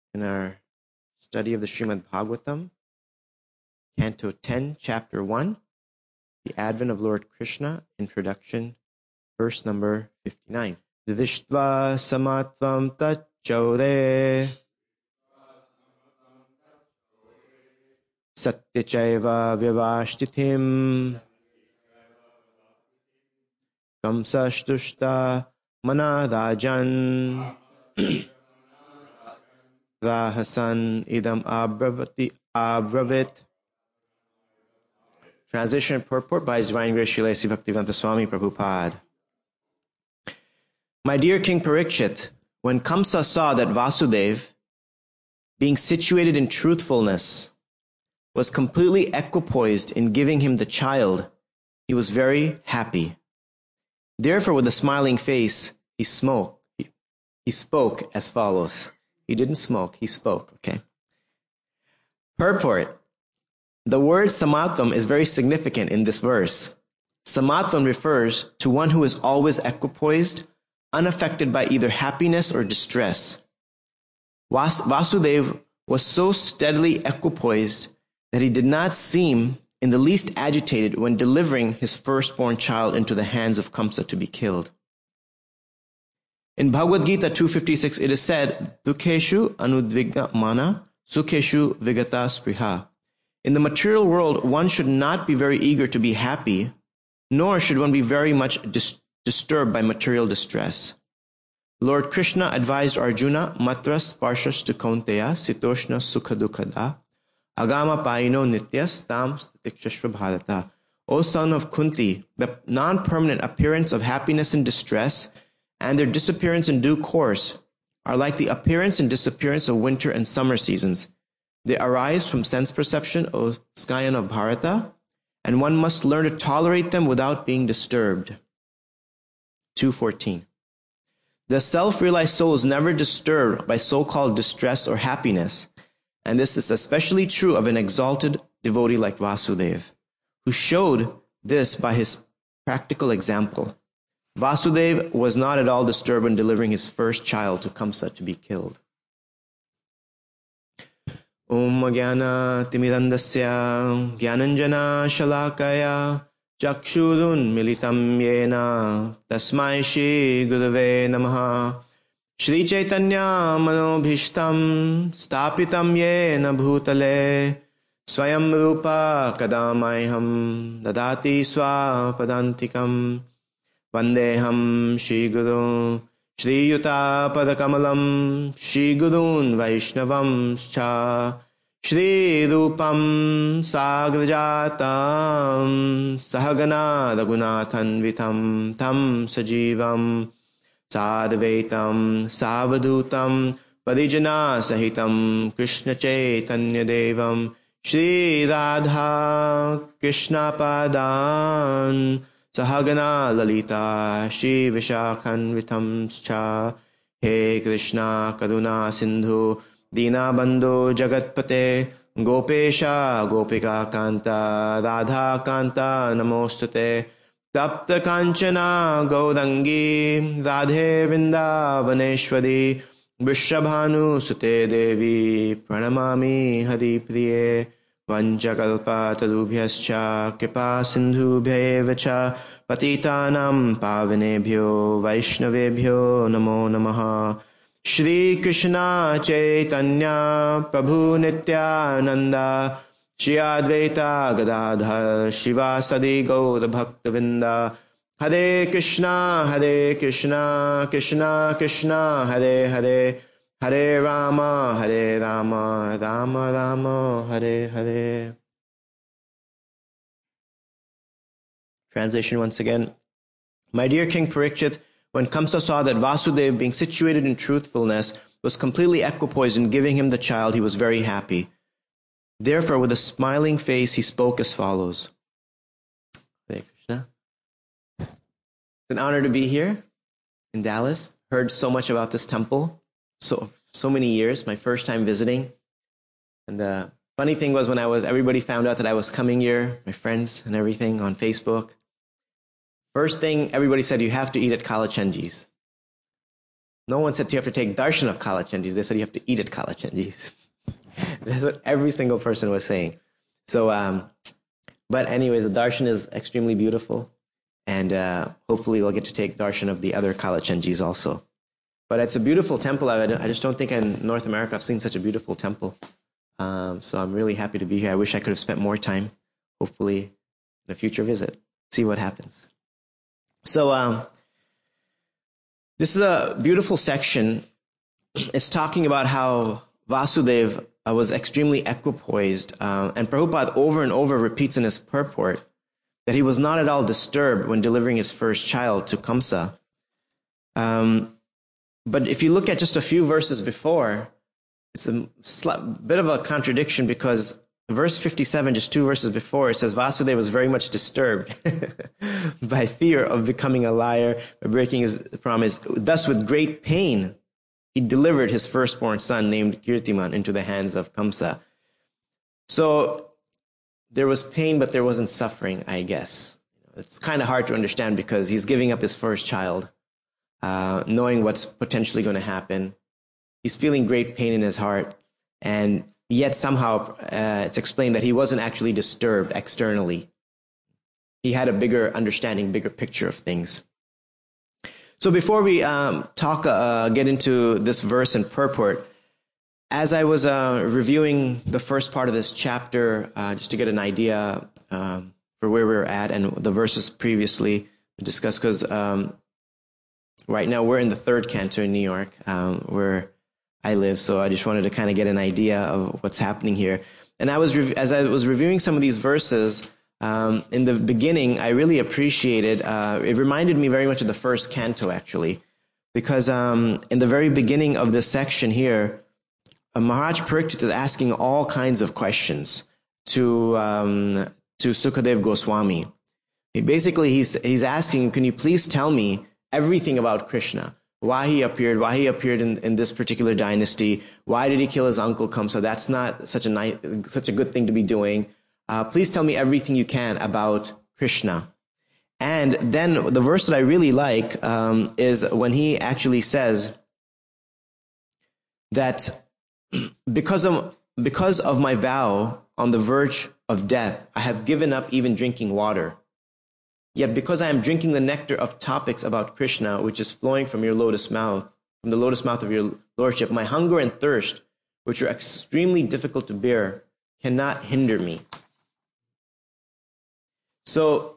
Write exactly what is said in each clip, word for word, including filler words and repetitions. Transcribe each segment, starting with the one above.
in our study of the Srimad Bhagavatam, Canto ten, Chapter one, The Advent of Lord Krishna, Introduction, verse number fifty-nine. Didishtva samatvam tacchaure satyachaiva vyavashtithim kamsashtushta manadajan rahasan idam abravati abravit. Translation and purport by His Divine Grace Srila Sri Bhaktivedanta Swami Prabhupada. My dear King Parikshit, when Kamsa saw that Vasudev, being situated in truthfulness, was completely equipoised in giving him the child, he was very happy. Therefore, with a smiling face, he smoked. He, he spoke as follows. He didn't smoke, he spoke, okay? Purport. The word samatvam is very significant in this verse. Samatvam refers to one who is always equipoised, unaffected by either happiness or distress. Vas- Vasudeva was so steadily equipoised that he did not seem in the least agitated when delivering his firstborn child into the hands of Kamsa to be killed. In Bhagavad Gita two fifty-six, it is said, Dukheshu anudvigna mana, sukheshu vigata spriha. In the material world, one should not be very eager to be happy, nor should one be very much dis- disturbed by material distress. Lord Krishna advised Arjuna, matras sparshas tu kaunteya sitoshna sukha dukkada agama paino nityas tam statikshashva bharata. O son of Kunti, the non-permanent appearance of happiness and distress and their disappearance in due course are like the appearance and disappearance of winter and summer seasons. They arise from sense perception, O Skyan of Bharata, and one must learn to tolerate them without being disturbed. two fourteen. The self-realized soul is never disturbed by so-called distress or happiness, and this is especially true of an exalted devotee like Vasudeva, who showed this by his practical example. Vasudeva was not at all disturbed when delivering his first child to Kamsa to be killed. Om Jnana Timirandasya Jnananjana Shalakaya Chakshurun Militam Yena Tasmai Shri Gurave Namaha. Shri Chaitanya Manobhishtam Stapitam Yena Bhutale Swayam Rupa Kadamayham Dadati Swapadantikam Vandeham Shri Guru Shri Yuta Padakamalam Shri Gurun Vaishnavam Cha Shri Rupam Sagrajatam Sahagana Raghunathan Vitam Tam Sajivam Sadvaitam Savadutam Parijana Sahitam Krishna Chaitanya Devam Shri Radha Krishna Padan Sahagana Lalita Shri Vishakhan Vitam Cha. He Krishna Karuna Sindhu Dina Bandhu Jagatpate Gopesha Gopika Kanta Radha Kanta Namostate Tapta Kanchana Gaurangi Radhe Vrindavaneshwari Vrishabhanu Sute Devi Pranamami Haripriye Vanchakalpa Tarubhyascha Kripa Sindhubhyeva cha Patitanam Pavanebhyo Vaishnavebhyo Namo Namaha. Shri Krishna Chaitanya Prabhu Nityananda Shri Advaita Gadadhar Shivasadi Gaur Bhaktavinda. Hare Krishna Hare Krishna Krishna Krishna Hare Hare Hare Rama Hare Rama Rama Rama Hare Hare. Translation once again. My dear King Parikshit, when Kamsa saw that Vasudeva, being situated in truthfulness, was completely equipoised in giving him the child, he was very happy. Therefore, with a smiling face, he spoke as follows. Hare Krishna. It's an honor to be here in Dallas. Heard so much about this temple. So so many years, my first time visiting. And the funny thing was when I was, everybody found out that I was coming here, my friends and everything on Facebook. First thing, everybody said, you have to eat at Kalachandji's. No one said you have to take darshan of Kalachandjis. They said you have to eat at Kalachandjis. That's what every single person was saying. So, um, but anyways, the darshan is extremely beautiful. And uh, hopefully we'll get to take darshan of the other Kalachandjis also. But it's a beautiful temple. I, I just don't think in North America I've seen such a beautiful temple. Um, so I'm really happy to be here. I wish I could have spent more time, hopefully, in a future visit. See what happens. So um, this is a beautiful section. It's talking about how Vasudeva uh, was extremely equipoised. Uh, and Prabhupada over and over repeats in his purport that he was not at all disturbed when delivering his first child to Kamsa. Um, but if you look at just a few verses before, it's a sl- bit of a contradiction, because verse fifty-seven, just two verses before, it says Vasudeva was very much disturbed by fear of becoming a liar, by breaking his promise. Thus, with great pain, he delivered his firstborn son named Kirtiman into the hands of Kamsa. So there was pain, but there wasn't suffering, I guess. It's kind of hard to understand because he's giving up his first child, uh, knowing what's potentially going to happen. He's feeling great pain in his heart, and yet somehow uh, it's explained that he wasn't actually disturbed externally. He had a bigger understanding, bigger picture of things. So before we um, talk, uh, get into this verse and purport, as I was uh, reviewing the first part of this chapter, uh, just to get an idea um, for where we're at and the verses previously discussed, because um, right now we're in the third canto in New York, um, where I live, so I just wanted to kind of get an idea of what's happening here. And I was, re- as I was reviewing some of these verses, um, in the beginning, I really appreciated, uh, it reminded me very much of the first canto, actually, because um, in the very beginning of this section here, uh, Maharaj Parikshit is asking all kinds of questions to um, to Sukadeva Goswami. He basically, he's he's asking, can you please tell me everything about Krishna? Why he appeared, why he appeared in, in this particular dynasty, why did he kill his uncle Kamsa? That's not such a nice, such a good thing to be doing. Uh, please tell me everything you can about Krishna. And then the verse that I really like um, is when he actually says that because of, because of my vow on the verge of death, I have given up even drinking water. Yet because I am drinking the nectar of topics about Krishna, which is flowing from your lotus mouth, from the lotus mouth of your lordship, my hunger and thirst, which are extremely difficult to bear, cannot hinder me. So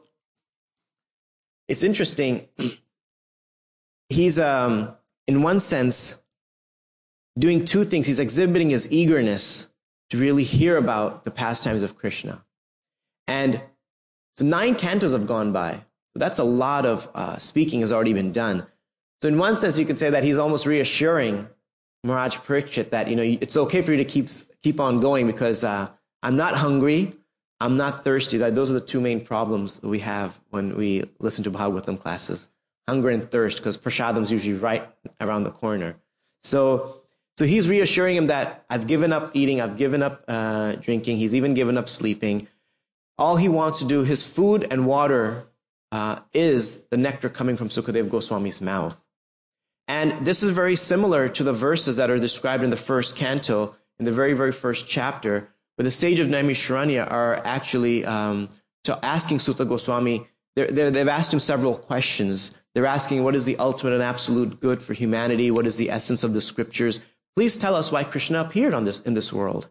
it's interesting. He's, um, in one sense, doing two things. He's exhibiting his eagerness to really hear about the pastimes of Krishna. And so nine cantos have gone by. So that's a lot of uh, speaking has already been done. So in one sense, you could say that he's almost reassuring Maharaj Parikshit that, you know, it's okay for you to keep keep on going because uh, I'm not hungry, I'm not thirsty. Those are the two main problems that we have when we listen to Bhagavatam classes. Hunger and thirst, because prasadam is usually right around the corner. So so he's reassuring him that I've given up eating, I've given up uh, drinking, he's even given up sleeping. All he wants to do, his food and water, uh, is the nectar coming from Sukadeva Goswami's mouth. And this is very similar to the verses that are described in the first canto, in the very, very first chapter, where the sage of Naimisharanya are actually um, to asking Suta Goswami, they're, they're, they've asked him several questions. They're asking, what is the ultimate and absolute good for humanity? What is the essence of the scriptures? Please tell us why Krishna appeared on this in this world.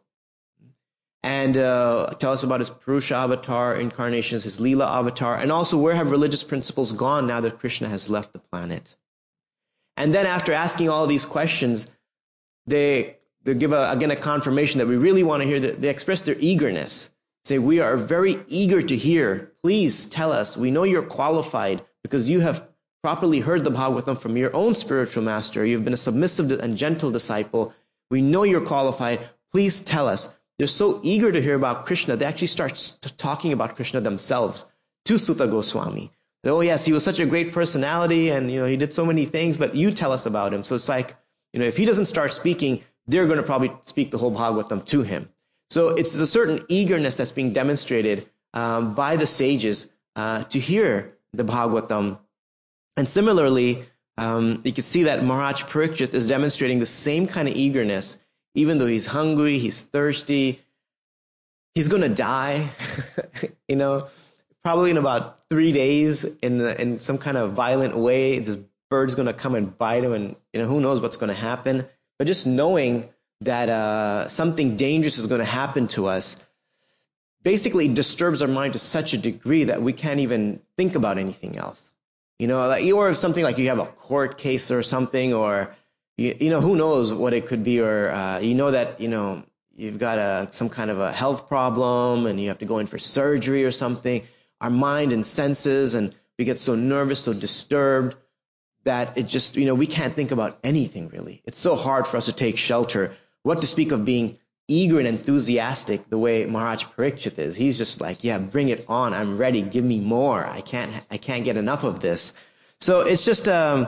And uh, tell us about his Purusha avatar incarnations, his Leela avatar, and also where have religious principles gone now that Krishna has left the planet. And then after asking all these questions, they, they give, a, again, a confirmation that we really want to hear. That they express their eagerness. Say, we are very eager to hear. Please tell us. We know you're qualified because you have properly heard the Bhagavatam from your own spiritual master. You've been a submissive and gentle disciple. We know you're qualified. Please tell us. They're so eager to hear about Krishna, they actually start talking about Krishna themselves to Suta Goswami. They, oh yes, he was such a great personality and, you know, he did so many things, but you tell us about him. So it's like, you know, if he doesn't start speaking, they're going to probably speak the whole Bhagavatam to him. So it's a certain eagerness that's being demonstrated um, by the sages uh, to hear the Bhagavatam. And similarly, um, you can see that Maharaj Parikshit is demonstrating the same kind of eagerness, even though he's hungry, he's thirsty, he's going to die, you know, probably in about three days in in some kind of violent way. This bird's going to come and bite him, and you know who knows what's going to happen. But just knowing that uh, something dangerous is going to happen to us basically disturbs our mind to such a degree that we can't even think about anything else. You know, like, or something like you have a court case or something, or you, you know who knows what it could be, or uh, you know that you know. You've got a, some kind of a health problem and you have to go in for surgery or something. Our mind and senses, and we get so nervous, so disturbed that it just, you know, we can't think about anything really. It's so hard for us to take shelter. What to speak of being eager and enthusiastic the way Maharaj Parikshit is. He's just like, yeah, bring it on. I'm ready. Give me more. I can't, I can't get enough of this. So it's just, um,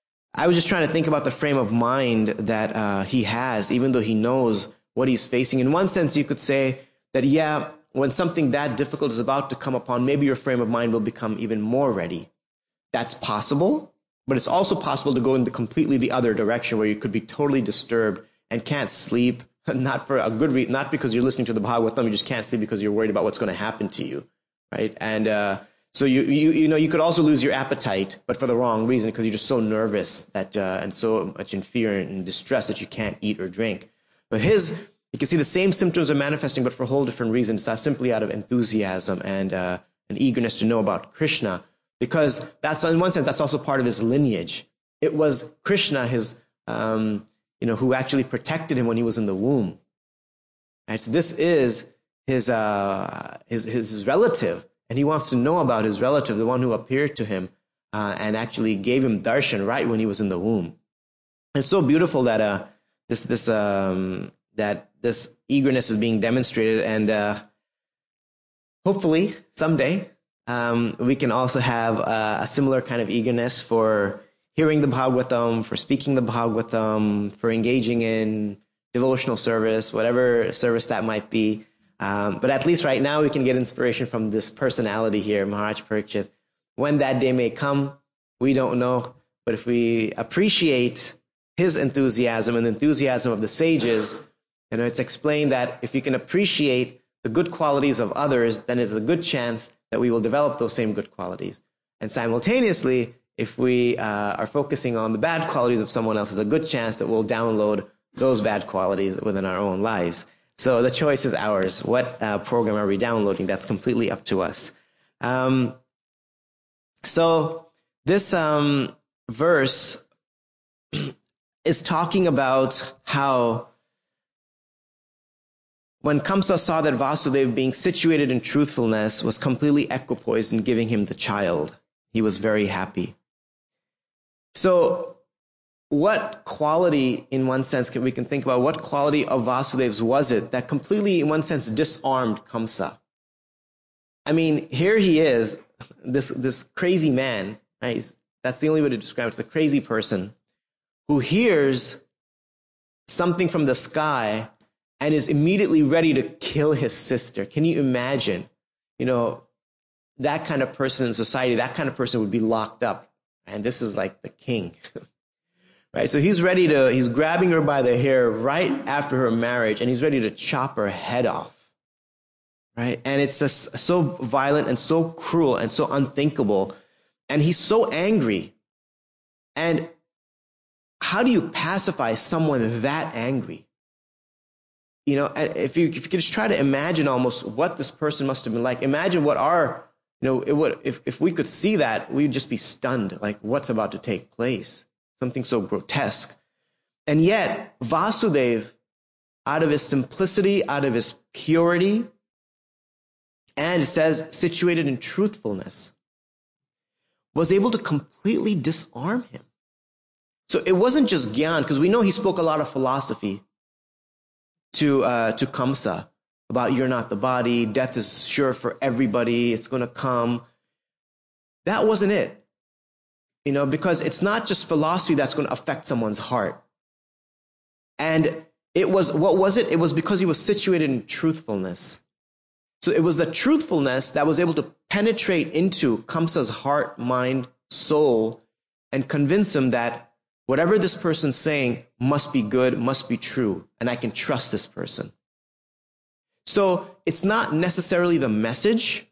I was just trying to think about the frame of mind that uh, he has, even though he knows what he's facing. In one sense, you could say that, yeah, when something that difficult is about to come upon, maybe your frame of mind will become even more ready. That's possible, but it's also possible to go in the completely the other direction where you could be totally disturbed and can't sleep, not for a good reason, not because you're listening to the Bhagavatam, you just can't sleep because you're worried about what's going to happen to you, right? And uh, so you, you you know you could also lose your appetite, but for the wrong reason, because you're just so nervous that uh, and so much in fear and distress that you can't eat or drink. But his, you can see the same symptoms are manifesting, but for a whole different reasons, uh, simply out of enthusiasm and uh, an eagerness to know about Krishna, because that's, in one sense, that's also part of his lineage. It was Krishna, his, um, you know, who actually protected him when he was in the womb. Right? So this is his, uh, his, his, his relative, and he wants to know about his relative, the one who appeared to him uh, and actually gave him darshan right when he was in the womb. And it's so beautiful that uh, This this um that this eagerness is being demonstrated, and uh, hopefully someday um, we can also have uh, a similar kind of eagerness for hearing the Bhagavatam, for speaking the Bhagavatam, for engaging in devotional service, whatever service that might be. Um, but at least right now we can get inspiration from this personality here, Maharaj Parikshit. When that day may come, we don't know. But if we appreciate his enthusiasm and the enthusiasm of the sages, you know, it's explained that if you can appreciate the good qualities of others, then there's a good chance that we will develop those same good qualities. And simultaneously, if we uh, are focusing on the bad qualities of someone else, there's a good chance that we'll download those bad qualities within our own lives. So the choice is ours. What uh, program are we downloading? That's completely up to us. Um, so this um, verse is talking about how when Kamsa saw that Vasudeva, being situated in truthfulness, was completely equipoised in giving him the child, he was very happy. So what quality, in one sense, can we can think about, what quality of Vasudeva's was it that completely, in one sense, disarmed Kamsa? I mean, here he is, this, this crazy man, right? He's, that's the only way to describe it. It's a crazy person who hears something from the sky and is immediately ready to kill his sister. Can you imagine? You know, that kind of person in society, that kind of person would be locked up. And this is like the king. Right? So he's ready to, he's grabbing her by the hair right after her marriage, and he's ready to chop her head off. Right? And it's just so violent and so cruel and so unthinkable. And he's so angry. And how do you pacify someone that angry? You know, if you, if you could just try to imagine almost what this person must have been like. Imagine what our, you know, it would, if, if we could see that, we'd just be stunned, like what's about to take place. Something so grotesque. And yet, Vasudeva, out of his simplicity, out of his purity, and it says situated in truthfulness, was able to completely disarm him. So it wasn't just Gyan, because we know he spoke a lot of philosophy to uh, to Kamsa about you're not the body, death is sure for everybody, it's going to come. That wasn't it. You know, because it's not just philosophy that's going to affect someone's heart. And it was, what was it? It was because he was situated in truthfulness. So it was the truthfulness that was able to penetrate into Kamsa's heart, mind, soul, and convince him that whatever this person's saying must be good, must be true, and I can trust this person. So it's not necessarily the message,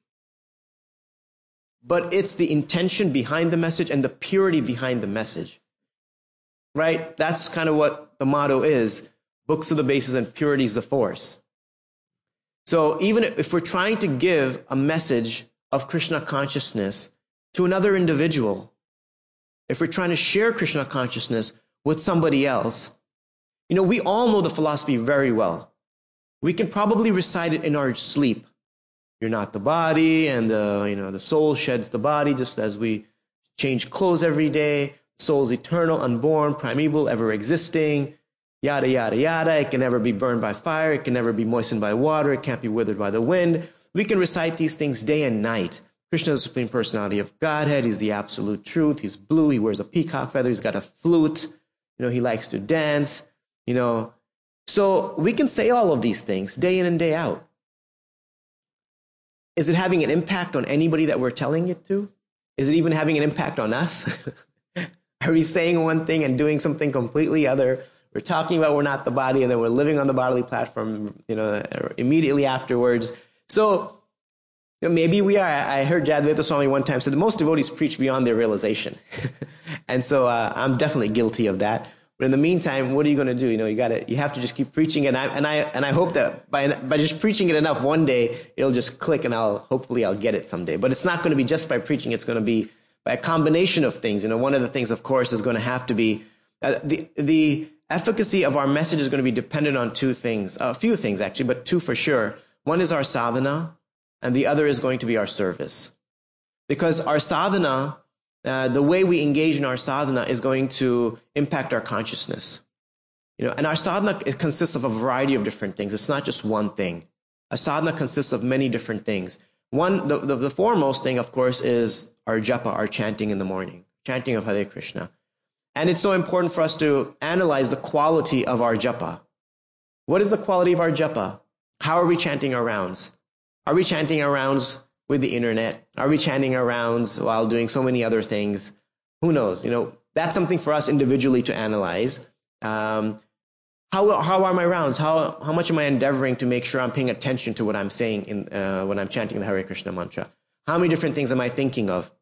but it's the intention behind the message and the purity behind the message. Right? That's kind of what the motto is. Books are the basis and purity is the force. So even if we're trying to give a message of Krishna consciousness to another individual, if we're trying to share Krishna consciousness with somebody else, you know, we all know the philosophy very well. We can probably recite it in our sleep. You're not the body, and the, you know, the soul sheds the body just as we change clothes every day. Soul is eternal, unborn, primeval, ever existing, yada, yada, yada. It can never be burned by fire. It can never be moistened by water. It can't be withered by the wind. We can recite these things day and night. Krishna is the Supreme Personality of Godhead. He's the absolute truth. He's blue. He wears a peacock feather. He's got a flute. You know, he likes to dance. You know, so we can say all of these things day in and day out. Is it having an impact on anybody that we're telling it to? Is it even having an impact on us? Are we saying one thing and doing something completely other? We're talking about we're not the body, and then we're living on the bodily platform, you know, immediately afterwards. So you know, maybe we are. I heard Jadvaita Swami one time said that most devotees preach beyond their realization. And so uh, I'm definitely guilty of that. But in the meantime, what are you going to do? You know, you got to, you have to just keep preaching it. And I, and I, and I hope that by, by just preaching it enough, one day it'll just click, and I'll, hopefully I'll get it someday. But it's not going to be just by preaching. It's going to be by a combination of things. You know, one of the things, of course, is going to have to be uh, the, the efficacy of our message is going to be dependent on two things, a few things actually, but two for sure. One is our sadhana, and the other is going to be our service. Because our sadhana, Uh, the way we engage in our sadhana is going to impact our consciousness. You know, and our sadhana it consists of a variety of different things. It's not just one thing. A sadhana consists of many different things. One, the, the, the foremost thing, of course, is our japa, our chanting in the morning, chanting of Hare Krishna. And it's so important for us to analyze the quality of our japa. What is the quality of our japa? How are we chanting our rounds? Are we chanting our rounds with the internet? Are we chanting our rounds while doing so many other things? Who knows? You know, that's something for us individually to analyze. Um, how how are my rounds? How how much am I endeavoring to make sure I'm paying attention to what I'm saying in uh, when I'm chanting the Hare Krishna mantra? How many different things am I thinking of?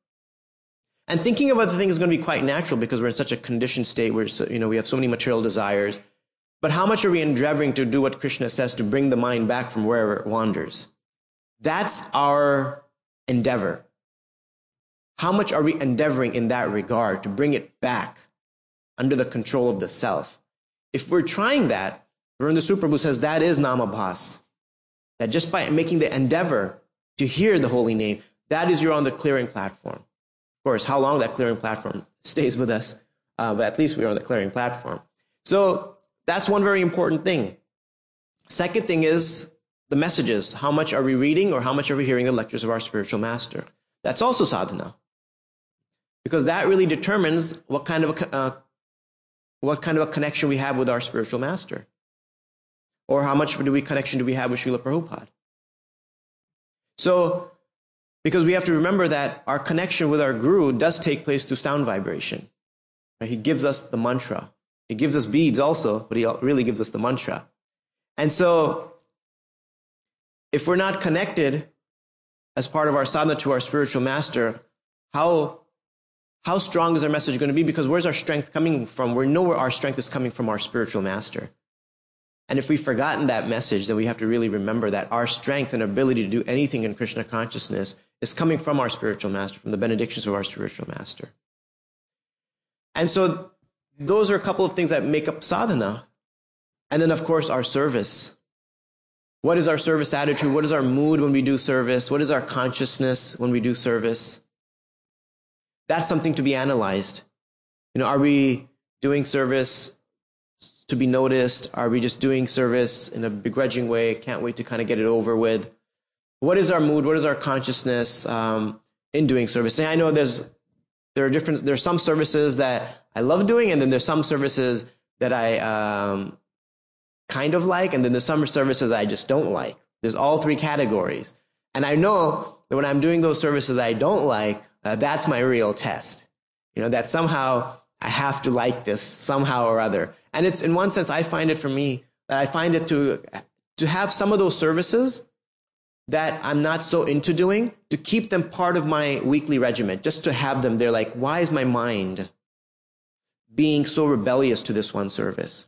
And thinking of other things is going to be quite natural because we're in such a conditioned state where, you know, we have so many material desires. But how much are we endeavoring to do what Krishna says to bring the mind back from wherever it wanders? That's our endeavor. How much are we endeavoring in that regard to bring it back under the control of the self? If we're trying that, Virendra Prabhu says that is namabhas. That just by making the endeavor to hear the holy name, that is you're on the clearing platform. Of course, how long that clearing platform stays with us, uh, but at least we're on the clearing platform. So that's one very important thing. Second thing is the messages. How much are we reading, or how much are we hearing the lectures of our spiritual master? That's also sadhana, because that really determines what kind of a, uh, what kind of a connection we have with our spiritual master, or how much do we connection do we have with Srila Prabhupada. So, because we have to remember that our connection with our guru does take place through sound vibration. Right? He gives us the mantra. He gives us beads also, but he really gives us the mantra. And so, if we're not connected as part of our sadhana to our spiritual master, how how strong is our message going to be? Because where's our strength coming from? We know where our strength is coming from, our spiritual master. And if we've forgotten that message, then we have to really remember that our strength and ability to do anything in Krishna consciousness is coming from our spiritual master, from the benedictions of our spiritual master. And so those are a couple of things that make up sadhana. And then, of course, our service. What is our service attitude? What is our mood when we do service? What is our consciousness when we do service? That's something to be analyzed. You know, are we doing service to be noticed? Are we just doing service in a begrudging way? Can't wait to kind of get it over with. What is our mood? What is our consciousness um, in doing service? And I know there's there are different. There's some services that I love doing, and then there's some services that I um, kind of like, and then there's some services I just don't like. There's all three categories. And I know that when I'm doing those services I don't like, uh, that's my real test. You know, that somehow I have to like this somehow or other. And it's, in one sense, I find it for me that I find it to to have some of those services that I'm not so into doing, to keep them part of my weekly regimen, just to have them there. Like, why is my mind being so rebellious to this one service?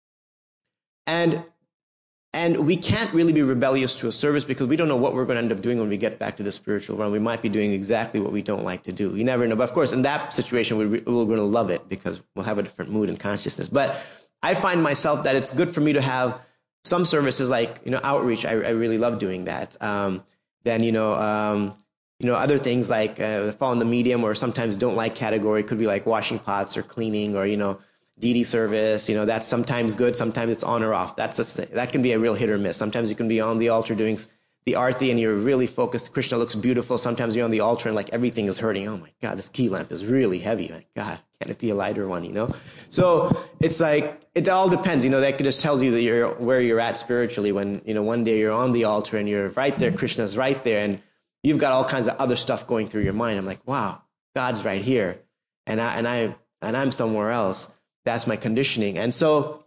And and we can't really be rebellious to a service because we don't know what we're going to end up doing when we get back to the spiritual realm. We might be doing exactly what we don't like to do. You never know. But of course, in that situation, we're, we're going to love it because we'll have a different mood and consciousness. But I find myself that it's good for me to have some services like, you know, outreach. I, I really love doing that. Um, then, you know, um, you know, other things like uh, fall in the medium or sometimes don't like category. It could be like washing pots or cleaning or, you know, D D service. You know, that's sometimes good. Sometimes it's on or off. That's a, that can be a real hit or miss. Sometimes you can be on the altar doing the arti and you're really focused. Krishna looks beautiful. Sometimes you're on the altar and like everything is hurting. Oh my God, this key lamp is really heavy. My God, can't it be a lighter one, you know? So it's like, it all depends, you know, that just tells you that you're where you're at spiritually when, you know, one day you're on the altar and you're right there, Krishna's right there, and you've got all kinds of other stuff going through your mind. I'm like, wow, God's right here. And I, and I, and I'm somewhere else. That's my conditioning. And so,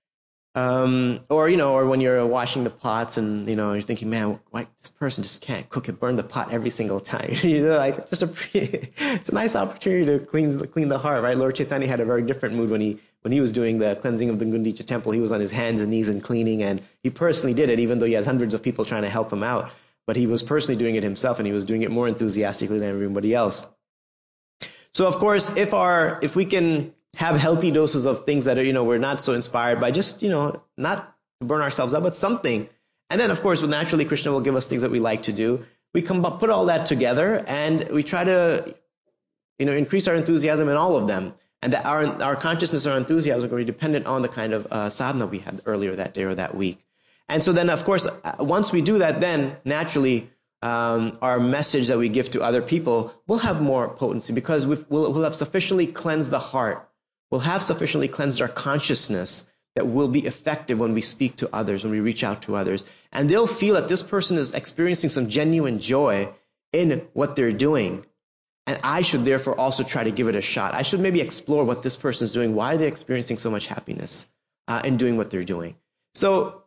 Um, or, you know, or when you're washing the pots and, you know, you're thinking, man, why this person just can't cook it, burn the pot every single time. You know, like, it's just a pretty, it's a nice opportunity to clean, clean the heart, right? Lord Chaitanya had a very different mood when he, when he was doing the cleansing of the Gundicha temple. He was on his hands and knees and cleaning, and he personally did it, even though he has hundreds of people trying to help him out. But he was personally doing it himself, and he was doing it more enthusiastically than everybody else. So, of course, if our, if we can have healthy doses of things that are, you know, we're not so inspired by, just, you know, not to burn ourselves up, but something. And then, of course, well, naturally, Krishna will give us things that we like to do. We come up, put all that together, and we try to, you know, increase our enthusiasm in all of them. And that our our consciousness, our enthusiasm are going to be dependent on the kind of uh, sadhana we had earlier that day or that week. And so then, of course, once we do that, then naturally, um, our message that we give to other people will have more potency because we've, we'll, we'll have sufficiently cleansed the heart. We'll have sufficiently cleansed our consciousness that will be effective when we speak to others, when we reach out to others. And they'll feel that this person is experiencing some genuine joy in what they're doing. And I should therefore also try to give it a shot. I should maybe explore what this person is doing. Why are they experiencing so much happiness uh, in doing what they're doing? So,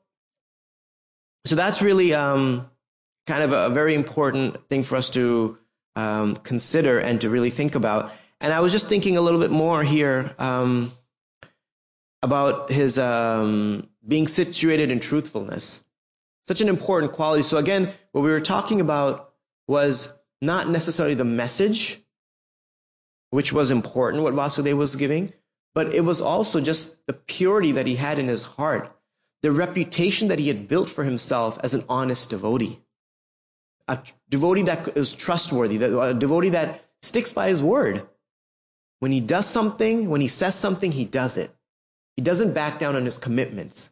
so that's really um, kind of a, a very important thing for us to um, consider and to really think about. And I was just thinking a little bit more here um, about his um, being situated in truthfulness. Such an important quality. So again, what we were talking about was not necessarily the message, which was important, what Vasudeva was giving, but it was also just the purity that he had in his heart, the reputation that he had built for himself as an honest devotee, a devotee that is trustworthy, a devotee that sticks by his word. When he does something, when he says something, he does it. He doesn't back down on his commitments.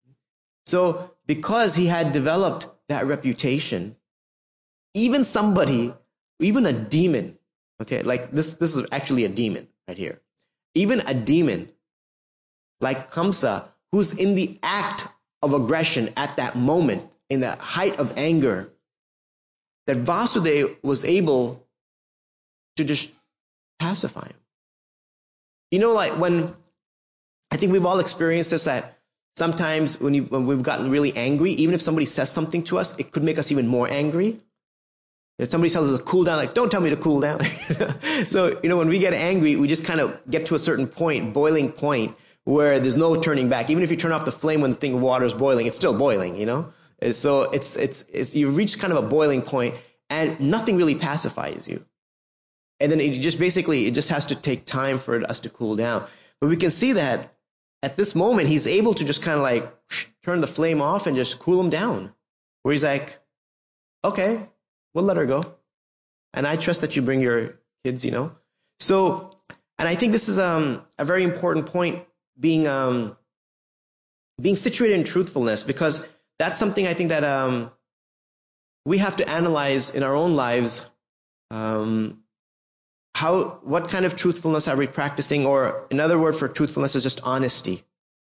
So because he had developed that reputation, even somebody, even a demon, okay, like this, this is actually a demon right here. Even a demon like Kamsa, who's in the act of aggression at that moment, in the height of anger, that Vasudeva was able to just pacify him. You know, like when, I think we've all experienced this, that sometimes when, you, when we've gotten really angry, even if somebody says something to us, it could make us even more angry. If somebody tells us to cool down, like, don't tell me to cool down. So, you know, when we get angry, we just kind of get to a certain point, boiling point, where there's no turning back. Even if you turn off the flame when the thing of water is boiling, it's still boiling, you know? And so it's, it's, it's, you reach kind of a boiling point and nothing really pacifies you. And then it just basically, it just has to take time for us to cool down. But we can see that at this moment, he's able to just kind of like turn the flame off and just cool him down. Where he's like, okay, we'll let her go. And I trust that you bring your kids, you know. So, and I think this is um, a very important point, being um, being situated in truthfulness, because that's something I think that um, we have to analyze in our own lives. Um, how, what kind of truthfulness are we practicing? Or another word for truthfulness is just honesty.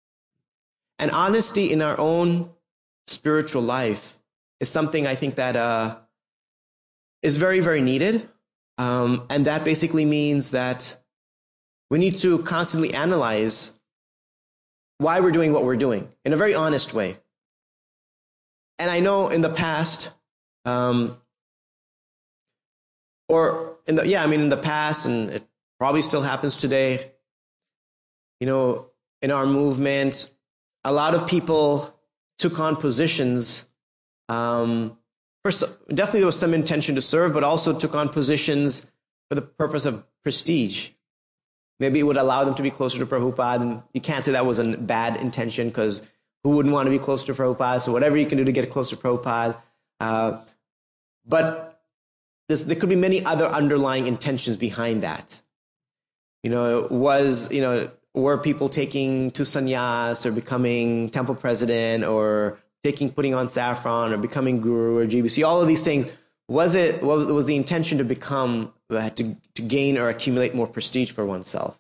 And honesty in our own spiritual life is something I think that uh, is very, very needed. Um, and that basically means that we need to constantly analyze why we're doing what we're doing in a very honest way. And I know in the past, um, or in the, yeah, I mean, in the past, and it probably still happens today, you know, in our movement, a lot of people took on positions. Um, first, definitely there was some intention to serve, but also took on positions for the purpose of prestige. Maybe it would allow them to be closer to Prabhupada, and you can't say that was a bad intention, because who wouldn't want to be closer to Prabhupada? So whatever you can do to get closer to Prabhupada. Uh, but this, there could be many other underlying intentions behind that. You know, was, you know, were people taking to sannyas or becoming temple president or taking, putting on saffron or becoming guru or G B C, all of these things, was it, was, was the intention to become, uh, to, to gain or accumulate more prestige for oneself?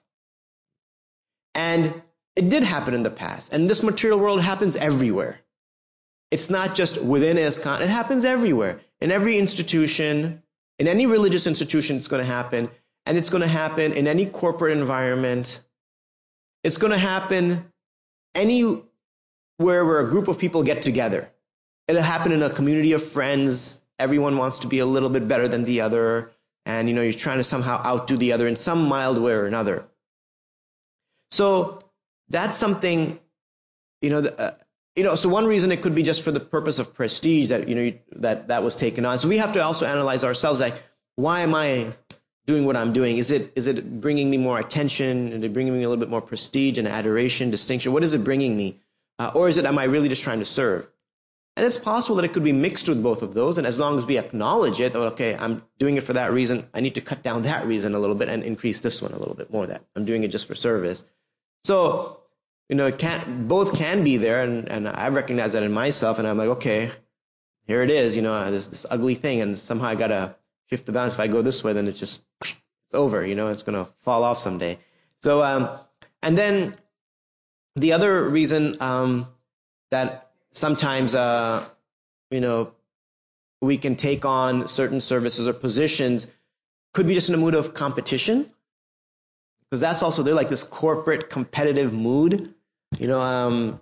And it did happen in the past. And this material world happens everywhere. It's not just within ISKCON. It happens everywhere. In every institution, in any religious institution, it's going to happen. And it's going to happen in any corporate environment. It's going to happen anywhere where a group of people get together. It'll happen in a community of friends. Everyone wants to be a little bit better than the other. And, you know, you're trying to somehow outdo the other in some mild way or another. So that's something, you know, uh, you know, so one reason it could be just for the purpose of prestige that, you know, that, that was taken on. So we have to also analyze ourselves, like, why am I doing what I'm doing? Is it, is it bringing me more attention? Is it bringing me a little bit more prestige and adoration, distinction? What is it bringing me? Uh, or is it, am I really just trying to serve? And it's possible that it could be mixed with both of those. And as long as we acknowledge it, that, okay, I'm doing it for that reason, I need to cut down that reason a little bit and increase this one a little bit more, that I'm doing it just for service. So, you know, it can't, both can be there, and, and I recognize that in myself, and I'm like, okay, here it is, you know, this this ugly thing, and somehow I gotta shift the balance. If I go this way, then it's just, it's over, you know, it's gonna fall off someday. So, um, and then the other reason um, that sometimes, uh, you know, we can take on certain services or positions could be just in a mood of competition. Because that's also, they're like this corporate competitive mood. You know, um,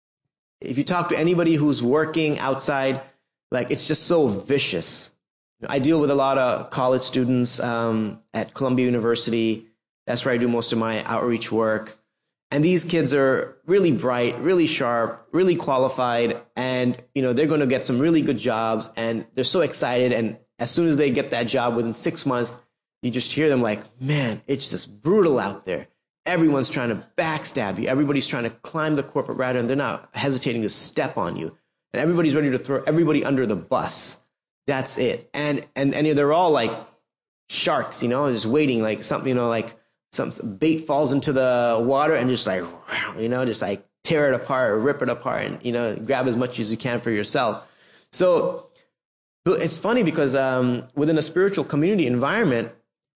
if you talk to anybody who's working outside, like, it's just so vicious. I deal with a lot of college students um, at Columbia University. That's where I do most of my outreach work. And these kids are really bright, really sharp, really qualified, and, you know, they're going to get some really good jobs, and they're so excited. And as soon as they get that job, within six months, you just hear them like, man, it's just brutal out there. Everyone's trying to backstab you. Everybody's trying to climb the corporate ladder, and they're not hesitating to step on you. And everybody's ready to throw everybody under the bus. That's it. And and and they're all like sharks, you know, just waiting, like something, you know, like some, some bait falls into the water and just like, you know, just like tear it apart or rip it apart, and, you know, grab as much as you can for yourself. So it's funny because um, within a spiritual community environment,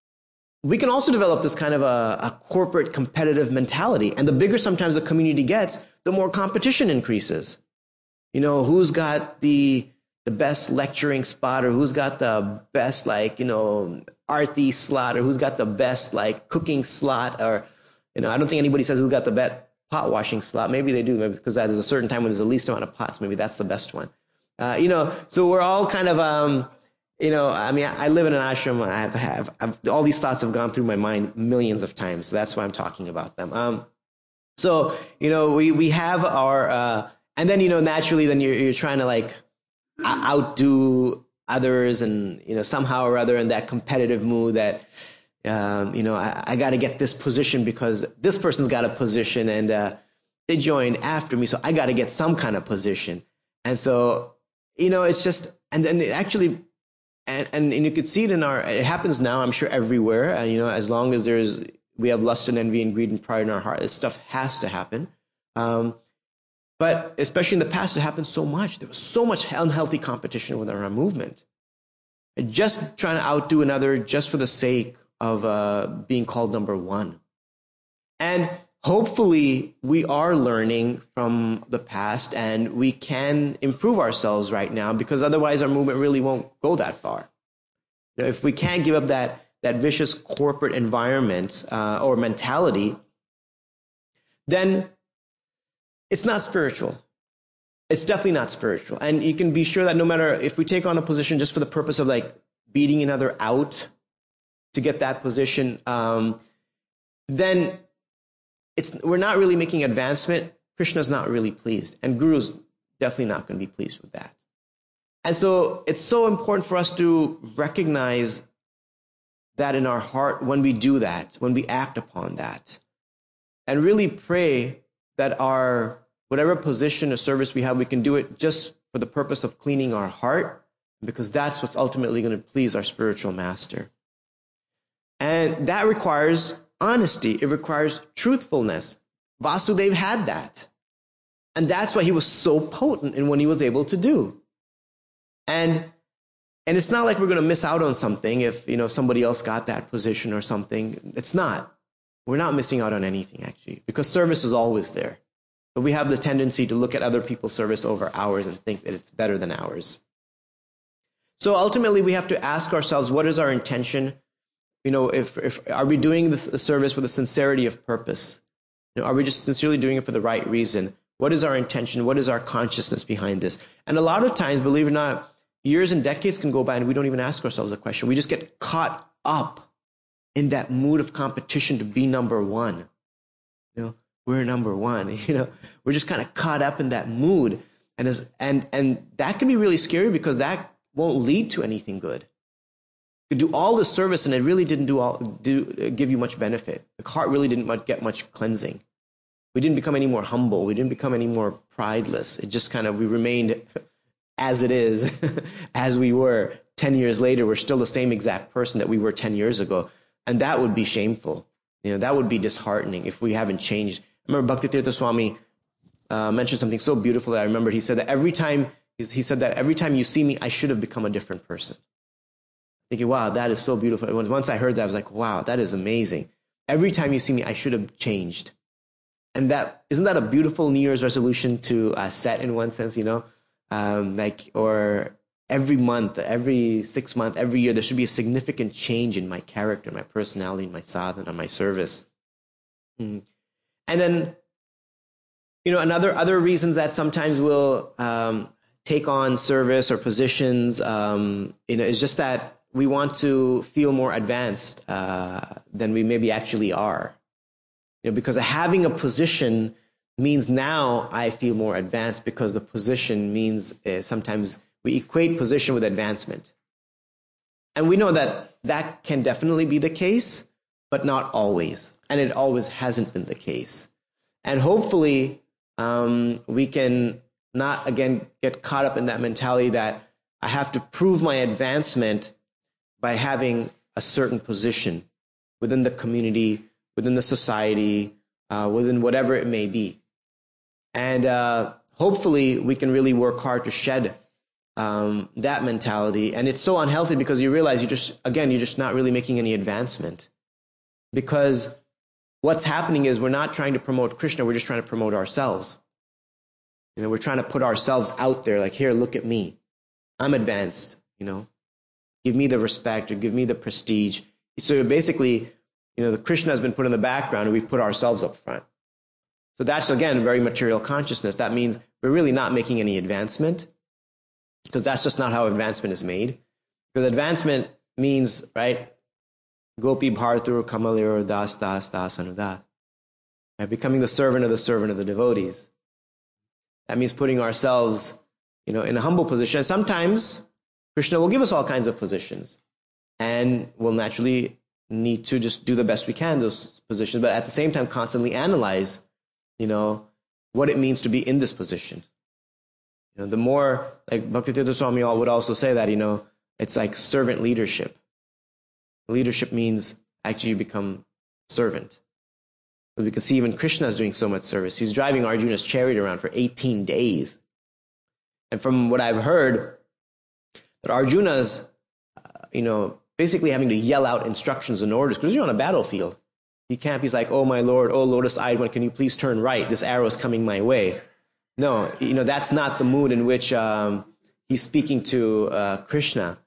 we can also develop this kind of a, a corporate competitive mentality. And the bigger sometimes the community gets, the more competition increases. You know, who's got the the best lecturing spot, or who's got the best, like, you know, arthi slot, or who's got the best, like, cooking slot, or, you know, I don't think anybody says who's got the best pot washing slot. Maybe they do, maybe because there's a certain time when there's the least amount of pots. Maybe that's the best one. Uh, you know, so we're all kind of, um, you know, I mean, I live in an ashram. I have, have I've, all these thoughts have gone through my mind millions of times. So that's why I'm talking about them. Um, so, you know, we, we have our, uh, and then, you know, naturally, then you're, you're trying to, like, outdo others, and, you know, somehow or other in that competitive mood that, um, you know, I, I got to get this position because this person's got a position, and uh, they joined after me, so I got to get some kind of position. And so, you know, it's just, and then it actually, and, and, and you could see it in our, it happens now, I'm sure, everywhere. Uh, you know, as long as there's, we have lust and envy and greed and pride in our heart, this stuff has to happen. Um, But especially in the past, it happened so much. There was so much unhealthy competition within our movement. And just trying to outdo another just for the sake of uh, being called number one. And hopefully we are learning from the past, and we can improve ourselves right now, because otherwise our movement really won't go that far. You know, if we can't give up that, that vicious corporate environment uh, or mentality, then it's not spiritual. It's definitely not spiritual. And you can be sure that no matter if we take on a position just for the purpose of like beating another out to get that position, um, then it's we're not really making advancement. Krishna's not really pleased, and Guru's definitely not going to be pleased with that. And so it's so important for us to recognize that in our heart when we do that, when we act upon that, and really pray that our whatever position or service we have, we can do it just for the purpose of cleaning our heart, because that's what's ultimately going to please our spiritual master. And that requires honesty. It requires truthfulness. Vasudeva had that. And that's why he was so potent in what he was able to do. And and it's not like we're going to miss out on something if, you know, somebody else got that position or something. It's not. We're not missing out on anything, actually, because service is always there. But we have the tendency to look at other people's service over ours and think that it's better than ours. So ultimately, we have to ask ourselves, what is our intention? You know, if, if are we doing the service with a sincerity of purpose? You know, are we just sincerely doing it for the right reason? What is our intention? What is our consciousness behind this? And a lot of times, believe it or not, years and decades can go by and we don't even ask ourselves a question. We just get caught up in that mood of competition to be number one. You know, we're number one. You know, we're just kind of caught up in that mood, and as and and that can be really scary because that won't lead to anything good. You do all this service and it really didn't do all do give you much benefit. The heart really didn't much, get much cleansing. We didn't become any more humble. We didn't become any more prideless. It just kind of we remained as it is, as we were. Ten years later, we're still the same exact person that we were ten years ago. And that would be shameful. You know, that would be disheartening if we haven't changed. I remember Bhaktitirtha Swami uh, mentioned something so beautiful that I remembered. He said that every time, he said that every time you see me, I should have become a different person. Thinking, wow, that is so beautiful. Once I heard that, I was like, wow, that is amazing. Every time you see me, I should have changed. And that, isn't that a beautiful New Year's resolution to uh, set in one sense, you know? Um, like, or every month, every six months, every year, there should be a significant change in my character, my personality, my sadhana, my service. Mm. And then, you know, another other reasons that sometimes we'll um, take on service or positions, um, you know, is just that we want to feel more advanced uh, than we maybe actually are. You know, because having a position means now I feel more advanced because the position means uh, sometimes we equate position with advancement. And we know that that can definitely be the case, but not always. And it always hasn't been the case. And hopefully um, we can not, again, get caught up in that mentality that I have to prove my advancement by having a certain position within the community, within the society, uh, within whatever it may be. And uh, hopefully we can really work hard to shed um, that mentality. And it's so unhealthy because you realize you just, again, you're just not really making any advancement. Because what's happening is we're not trying to promote Krishna, we're just trying to promote ourselves. You know, we're trying to put ourselves out there like, here, look at me. I'm advanced, you know. Give me the respect or give me the prestige. So basically, you know, the Krishna has been put in the background and we've put ourselves up front. So that's, again, very material consciousness. That means we're really not making any advancement because that's just not how advancement is made. Because advancement means, right, Gopi Bhartur Kamalir Das Das Das Anudat. Right, becoming the servant of the servant of the devotees. That means putting ourselves, you know, in a humble position. And sometimes Krishna will give us all kinds of positions. And we'll naturally need to just do the best we can in those positions, but at the same time constantly analyze, you know, what it means to be in this position. You know, the more, like Bhaktivedanta Swami would also say that, you know, it's like servant leadership. Leadership means actually you become servant. But we can see even Krishna is doing so much service. He's driving Arjuna's chariot around for eighteen days. And from what I've heard, that Arjuna's, uh, you know, basically having to yell out instructions and orders because you're on a battlefield. You can't be like, oh, my Lord, oh, lotus-eyed one, can you please turn right? This arrow is coming my way. No, you know, that's not the mood in which um, he's speaking to uh, Krishna.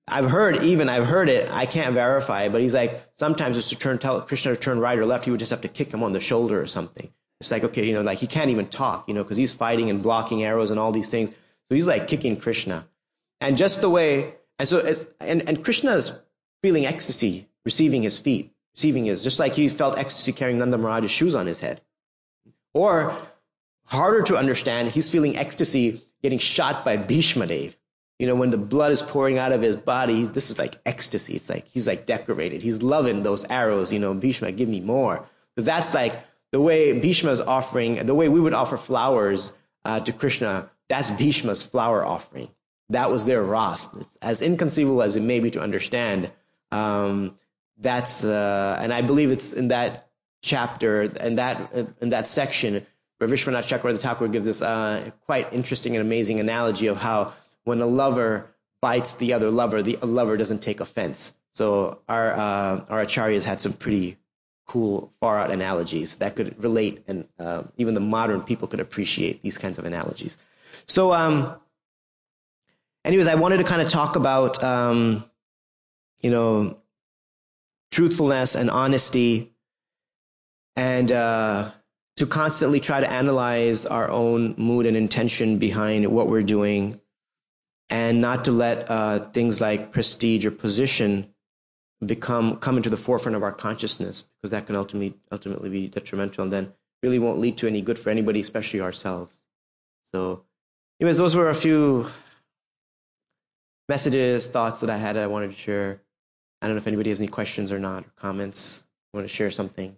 I've heard, even I've heard it, I can't verify it, but he's like, sometimes just to turn, tell Krishna to turn right or left, he would just have to kick him on the shoulder or something. It's like, okay, you know, like he can't even talk, you know, because he's fighting and blocking arrows and all these things. So he's like kicking Krishna. And just the way, and so it's, and, and Krishna is feeling ecstasy, receiving his feet, receiving his, just like he felt ecstasy carrying Nanda Maharaj's shoes on his head. Or, harder to understand, he's feeling ecstasy getting shot by Bhishma Dev. You know, when the blood is pouring out of his body, this is like ecstasy. It's like, he's like decorated. He's loving those arrows, you know, Bhishma, give me more. Because that's like the way Bhishma's offering, the way we would offer flowers uh, to Krishna, that's Bhishma's flower offering. That was their ras. It's as inconceivable as it may be to understand. Um, that's, uh, and I believe it's in that chapter, in that, in that section, where Vishwanath Chakravarti Thakur gives this uh, quite interesting and amazing analogy of how when a lover bites the other lover, the lover doesn't take offense. So our uh, our acharyas had some pretty cool, far-out analogies that could relate, and uh, even the modern people could appreciate these kinds of analogies. So, um, anyways, I wanted to kind of talk about, um, you know, truthfulness and honesty, and uh, to constantly try to analyze our own mood and intention behind what we're doing, and not to let uh, things like prestige or position become come into the forefront of our consciousness, because that can ultimately ultimately be detrimental, and then really won't lead to any good for anybody, especially ourselves. So, anyways, those were a few messages, thoughts that I had that I wanted to share. I don't know if anybody has any questions or not, or comments. Want to share something?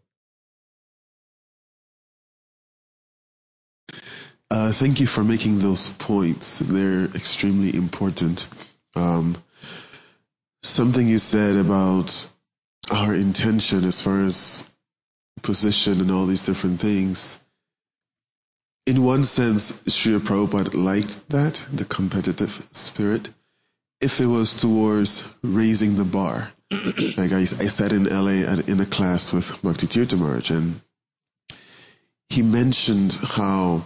Uh, thank you for making those points. They're extremely important. Um, something you said about our intention as far as position and all these different things. In one sense, Srila Prabhupada liked that, the competitive spirit, if it was towards raising the bar. Like I, I sat in L A at, in a class with Bhakti Tirtha Maharaj, and he mentioned how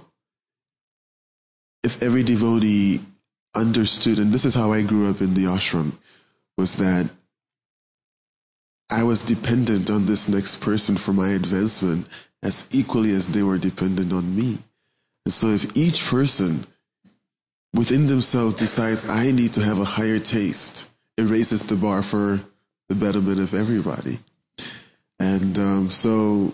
if every devotee understood, and this is how I grew up in the ashram, was that I was dependent on this next person for my advancement as equally as they were dependent on me. And so if each person within themselves decides, I need to have a higher taste, it raises the bar for the betterment of everybody. And um, so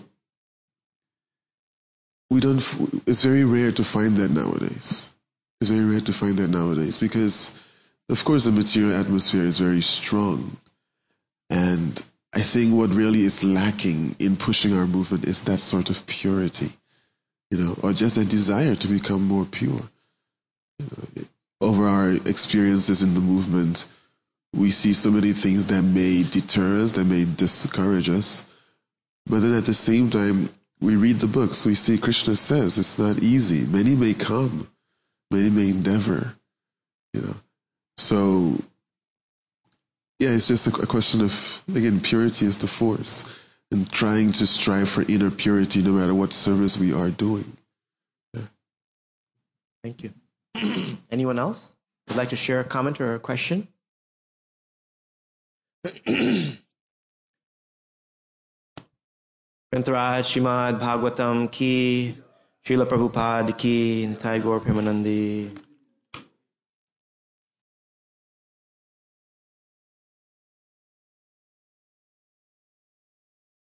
we don't, it's very rare to find that nowadays. It's very rare to find that nowadays because, of course, the material atmosphere is very strong. And I think what really is lacking in pushing our movement is that sort of purity, you know, or just a desire to become more pure. You know, over our experiences in the movement, we see so many things that may deter us, that may discourage us. But then at the same time, we read the books, we see Krishna says it's not easy. Many may come. Many may endeavor, you know. So, yeah, it's just a, a question of, again, purity is the force, and trying to strive for inner purity no matter what service we are doing. Yeah. Thank you. Anyone else would like to share a comment or a question? Grantaraj Srimad Bhagavatam ki, Srila Prabhupada ki, Nitai Gaur Premanandi.